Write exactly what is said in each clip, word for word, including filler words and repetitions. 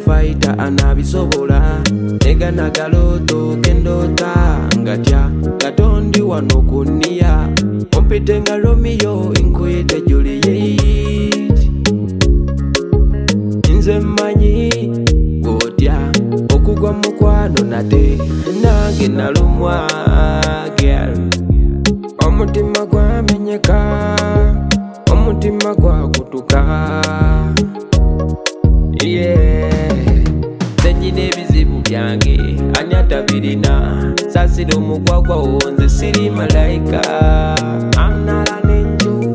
fighter anabisobola nega nagaloto kendota ngatya katondi wano kunia ompite nga Romeo nkuyite Juliet nze mmanyi gotya okugwa mukwano nate nange nalumwa girl omutima gwamenyeka omutima gwakutuka yeah senyina ebizibu byange ani atabirina sasira omugwagwa wonze siri malayika amnala nenju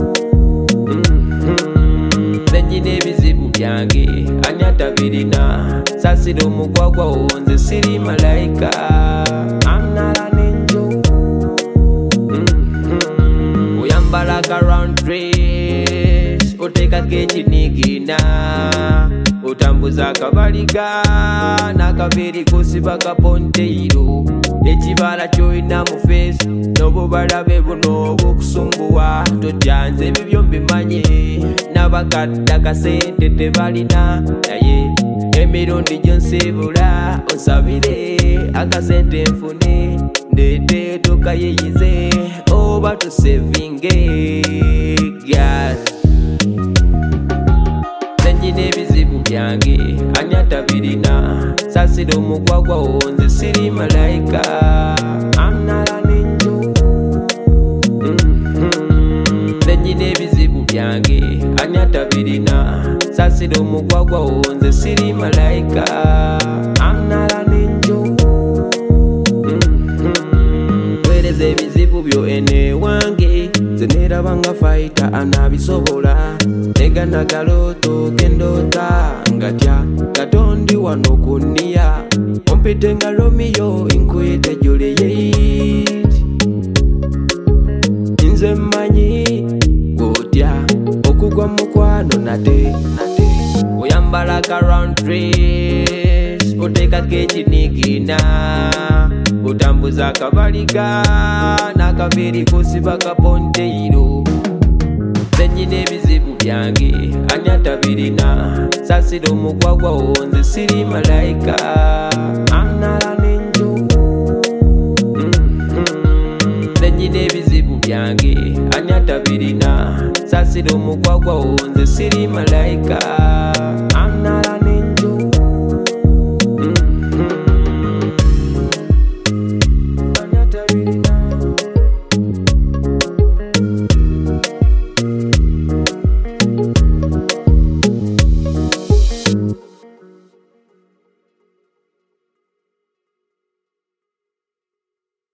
senyina ebizibu byange ani atabirina sasira omugwagwa wonze siri malayika amnala nenju oyambala ka round dress otekako ekinigina otambuza akabaliga n'akaveeri kosiba kaponteiro ekibala kyoyina mu face n'obubalabe buno obw'okusumbuwa totyanze ebyo byo mbimanye n'abakadde akasente tebalina naye emirundi gyonsibula osabire akasente nfune ndete tokayeyize oba tusevinge gas senyina ebizibu byange ani atabirina sasira omugwagwa wonze siri malayika amnala nenju senyina ebizibu byange ani atabirina sasira omugwagwa wonze siri malayika amnala nenju wereza ebizibu byo ene wange zenerabanga fighter anabisobola nega nagaloto kendota ngatya katondi wano kunia ompite nga Romeo nkuyite Juliet nze mmanyi gotya okugwa mukwano nate oyambala ka round dress otekako ekinigina otambuza akabaliga n'akaveeri kosiba kaponteiro senyina ebizibu byange ani atabirina sasira omugwagwa wonze siri malayika amnala nenju senyina ebizibu byange ani atabirina sasira omugwagwa wonze siri malayika